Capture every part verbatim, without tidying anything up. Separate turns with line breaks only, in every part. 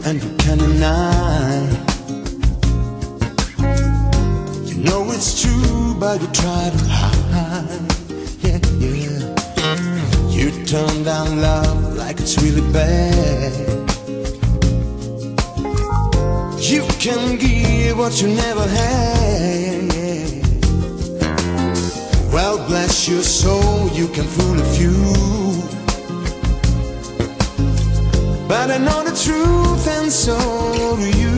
and you can't deny. You know it's true, but you try to hide. Yeah, yeah. You turn down love like it's really bad. You can give what you never had. Well, bless your soul, you can fool a few, but I know the truth and so do you.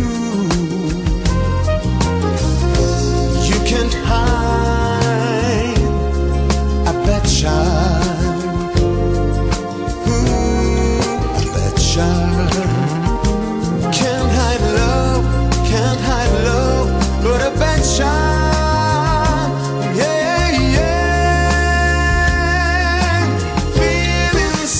You can't hide a bad child. Ooh, a bad child. Can't hide love, can't hide love, but a bad child. Yeah, yeah. Feel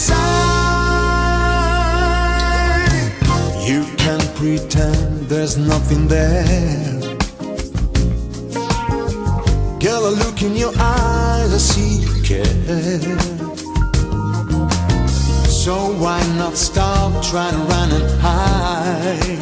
inside. You can pretend there's nothing there. Girl, I look in your eyes, I see you care. So why not stop trying to run and hide?